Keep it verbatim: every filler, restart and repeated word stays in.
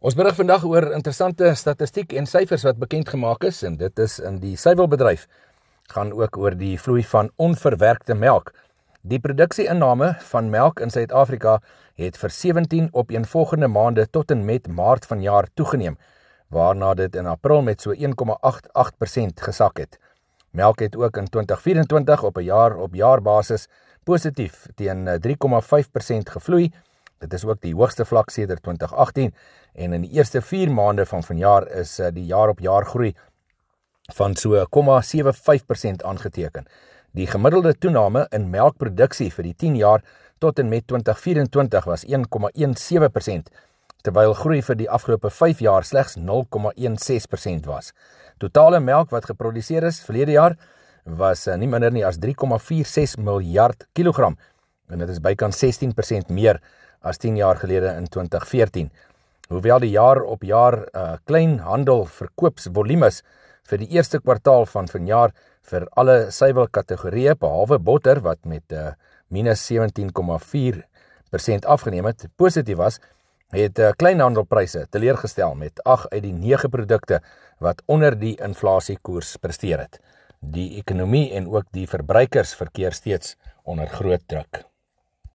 Ons berig vandag oor interessante statistiek en syfers wat bekend gemaak is, en dit is in die suiwelbedryf. Gaan ook oor die vloei van onverwerkte melk. Die produksieinname van melk in Suid-Afrika het vir sewentien opeenvolgende maande tot en met Maart vanjaar toegeneem, waarna dit in April met so een komma agt agt persent gesak het. Melk het ook in twintig vyf-en-twintig op 'n jaar-op-jaar basis positief teen drie komma vyf persent gevloei. Dit is ook die hoogste vlak sedert twintig agttien en in die eerste vier maande van vanjaar is die jaar-op-jaar groei van so nul komma sewe vyf persent aangeteken. Die gemiddelde toename in melkproduksie vir die tien jaar tot en met twintig vyf-en-twintig was een komma een sewe persent, terwyl groei vir die afgelope vyf jaar slegs nul komma een ses persent was. Totale melk wat geproduseer is verlede jaar was nie minder nie as drie komma vyf ses miljard kilogram, en dit is bykans sestien persent meer as tien jaar gelede in twintig veertien. Hoewel die jaar op jaar uh, kleinhandel verkoopsvolumes vir die eerste kwartaal van vanjaar vir alle suiwelkategorieë behalwe botter wat met uh, minus sewentien komma vier persent afgeneem het, positief was, het uh, kleinhandelpryse teleurgestel met agt uit die nege produkte wat onder die inflasiekoers presteer het. Die ekonomie en ook die verbruikers verkeer steeds onder groot druk.